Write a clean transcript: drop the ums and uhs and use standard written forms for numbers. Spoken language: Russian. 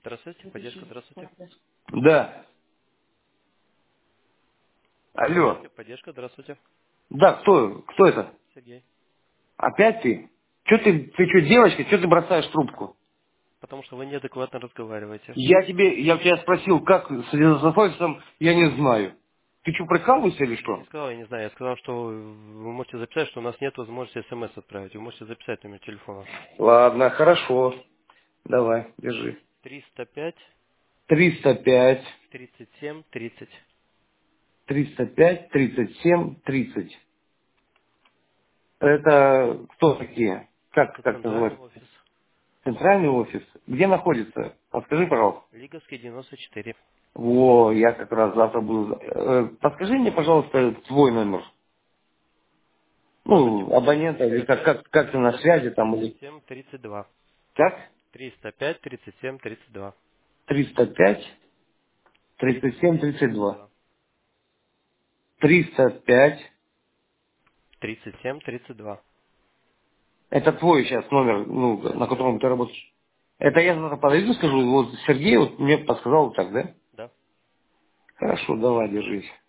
Здравствуйте, поддержка, здравствуйте. Да. Алло. Здравствуйте, поддержка, здравствуйте. Да, кто это? Сергей. Опять ты? Ты что, девочка, что ты бросаешь трубку? Потому что вы неадекватно разговариваете. Я у тебя спросил, как связаться с офисом, я не знаю. Ты что, прикалываешься или Я не что? сказал, я не знаю, я сказал, что вы можете записать, что у нас нет возможности смс отправить. Вы можете записать номер телефона. Ладно, хорошо. Давай, держи. 305 305, 37 30. 305, 37, 30. Это кто такие? Это Как центральный называется? офис. Центральный офис? Где находится? Подскажи, пожалуйста. Лиговский 94. Во, я как раз завтра буду... Подскажи мне, пожалуйста, твой номер. Ладно, не Ну, буду. абонента, или 305 как ты на связи там, или 37 32. как? 305 37 32. 305, 37, 37 32. 32. 305. 37 32. Это твой сейчас номер, ну, на Да, котором ты работаешь. Это я завтра подойду, скажу, вот Сергей вот мне подсказал вот так, да? да. Хорошо, давай, держись.